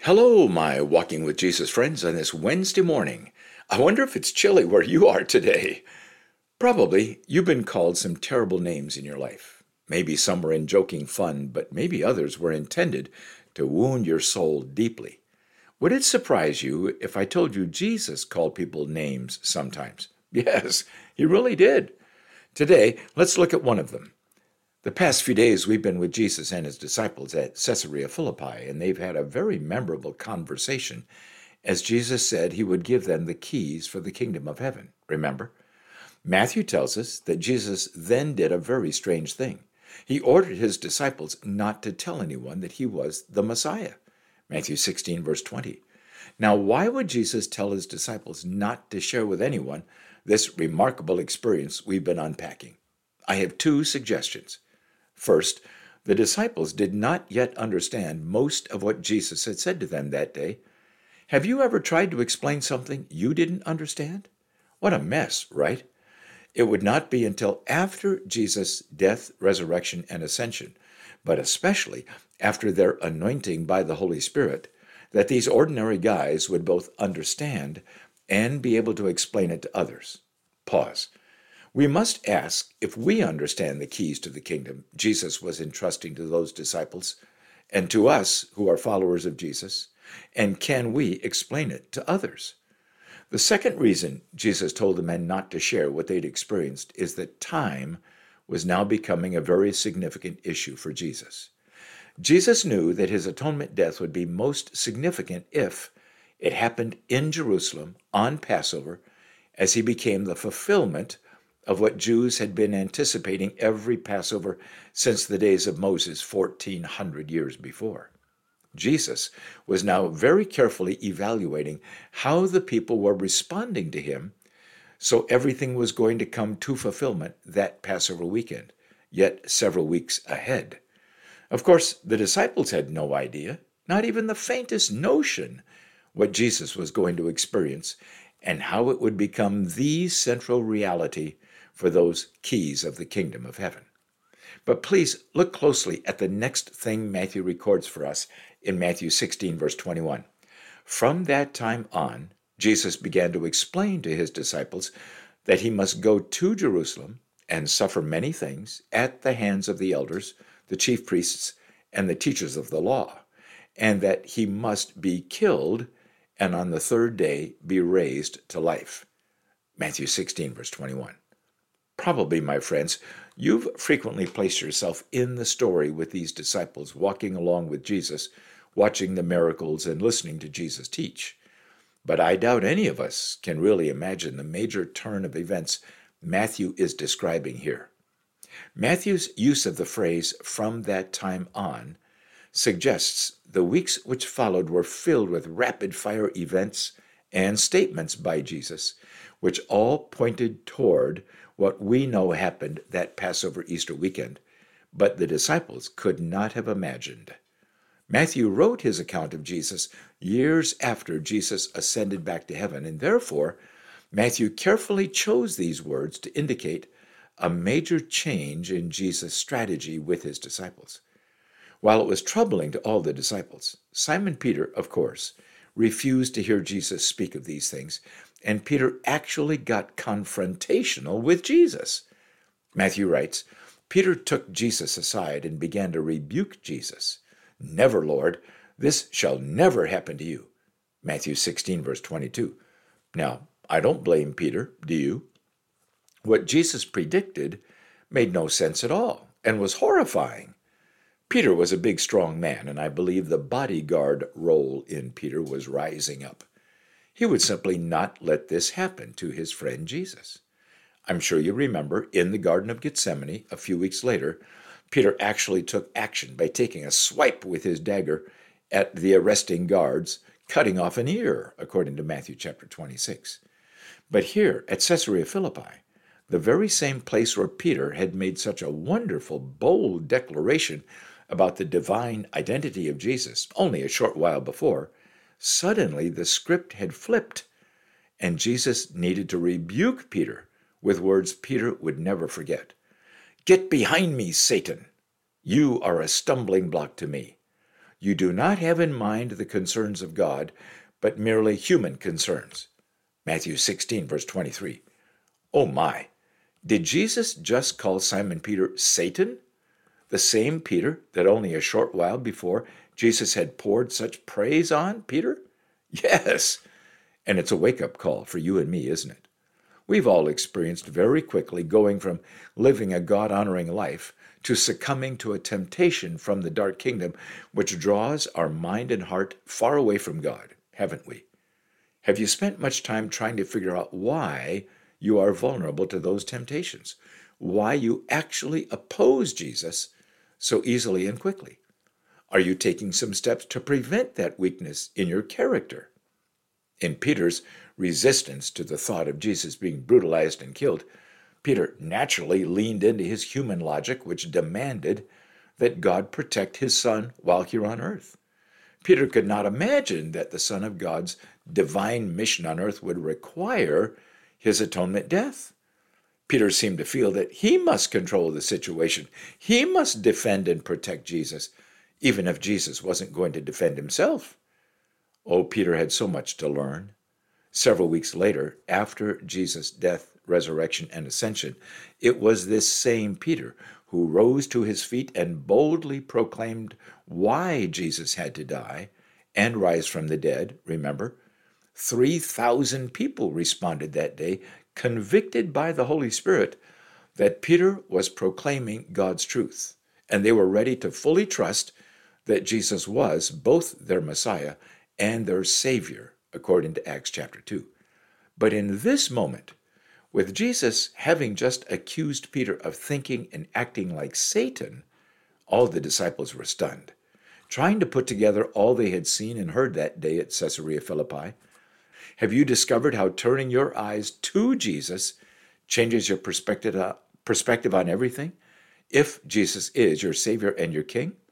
Hello, my Walking with Jesus friends, on this Wednesday morning. I wonder if it's chilly where you are today. Probably you've been called some terrible names in your life. Maybe some were in joking fun, but maybe others were intended to wound your soul deeply. Would it surprise you if I told you Jesus called people names sometimes? Yes, he really did. Today, let's look at one of them. The past few days, we've been with Jesus and his disciples at Caesarea Philippi, and they've had a very memorable conversation as Jesus said he would give them the keys for the kingdom of heaven. Remember? Matthew tells us that Jesus then did a very strange thing. He ordered his disciples not to tell anyone that he was the Messiah. Matthew 16, verse 20. Now, why would Jesus tell his disciples not to share with anyone this remarkable experience we've been unpacking? I have two suggestions. First, the disciples did not yet understand most of what Jesus had said to them that day. Have you ever tried to explain something you didn't understand? What a mess, right? It would not be until after Jesus' death, resurrection, and ascension, but especially after their anointing by the Holy Spirit, that these ordinary guys would both understand and be able to explain it to others. Pause. We must ask if we understand the keys to the kingdom Jesus was entrusting to those disciples and to us who are followers of Jesus, and can we explain it to others? The second reason Jesus told the men not to share what they'd experienced is that time was now becoming a very significant issue for Jesus. Jesus knew that his atonement death would be most significant if it happened in Jerusalem on Passover, as he became the fulfillment of what Jews had been anticipating every Passover since the days of Moses 1,400 years before. Jesus was now very carefully evaluating how the people were responding to him, so everything was going to come to fulfillment that Passover weekend, yet several weeks ahead. Of course, the disciples had no idea, not even the faintest notion, what Jesus was going to experience and how it would become the central reality for those keys of the kingdom of heaven. But please look closely at the next thing Matthew records for us in Matthew 16, verse 21. From that time on, Jesus began to explain to his disciples that he must go to Jerusalem and suffer many things at the hands of the elders, the chief priests, and the teachers of the law, and that he must be killed and on the third day be raised to life. Matthew 16, verse 21. Probably, my friends, you've frequently placed yourself in the story with these disciples walking along with Jesus, watching the miracles and listening to Jesus teach. But I doubt any of us can really imagine the major turn of events Matthew is describing here. Matthew's use of the phrase, "from that time on," suggests the weeks which followed were filled with rapid-fire events and statements by Jesus, which all pointed toward what we know happened that Passover Easter weekend, but the disciples could not have imagined. Matthew wrote his account of Jesus years after Jesus ascended back to heaven, and therefore Matthew carefully chose these words to indicate a major change in Jesus' strategy with his disciples. While it was troubling to all the disciples, Simon Peter, of course, refused to hear Jesus speak of these things, and Peter actually got confrontational with Jesus. Matthew writes, Peter took Jesus aside and began to rebuke Jesus. "Never, Lord, this shall never happen to you." Matthew 16, verse 22. Now, I don't blame Peter, do you? What Jesus predicted made no sense at all and was horrifying. Peter was a big, strong man, and I believe the bodyguard role in Peter was rising up. He would simply not let this happen to his friend Jesus. I'm sure you remember in the Garden of Gethsemane, a few weeks later, Peter actually took action by taking a swipe with his dagger at the arresting guards, cutting off an ear, according to Matthew chapter 26. But here at Caesarea Philippi, the very same place where Peter had made such a wonderful, bold declaration about the divine identity of Jesus only a short while before, suddenly the script had flipped, and Jesus needed to rebuke Peter with words Peter would never forget. "Get behind me, Satan! You are a stumbling block to me. You do not have in mind the concerns of God, but merely human concerns. Matthew 16, verse 23. Oh my! Did Jesus just call Simon Peter Satan? The same Peter that only a short while before Jesus had poured such praise on Peter? Yes! And it's a wake-up call for you and me, isn't it? We've all experienced very quickly going from living a God-honoring life to succumbing to a temptation from the dark kingdom which draws our mind and heart far away from God, haven't we? Have you spent much time trying to figure out why you are vulnerable to those temptations? Why you actually oppose Jesus so easily and quickly? Are you taking some steps to prevent that weakness in your character? In Peter's resistance to the thought of Jesus being brutalized and killed, Peter naturally leaned into his human logic, which demanded that God protect his son while here on earth. Peter could not imagine that the Son of God's divine mission on earth would require his atonement death. Peter seemed to feel that he must control the situation. He must defend and protect Jesus, even if Jesus wasn't going to defend himself. Oh, Peter had so much to learn. Several weeks later, after Jesus' death, resurrection, and ascension, it was this same Peter who rose to his feet and boldly proclaimed why Jesus had to die and rise from the dead. Remember, 3,000 people responded that day, convicted by the Holy Spirit that Peter was proclaiming God's truth, and they were ready to fully trust that Jesus was both their Messiah and their Savior, according to Acts chapter 2. But in this moment, with Jesus having just accused Peter of thinking and acting like Satan, all the disciples were stunned, trying to put together all they had seen and heard that day at Caesarea Philippi. Have you discovered how turning your eyes to Jesus changes your perspective on everything? If Jesus is your Savior and your King,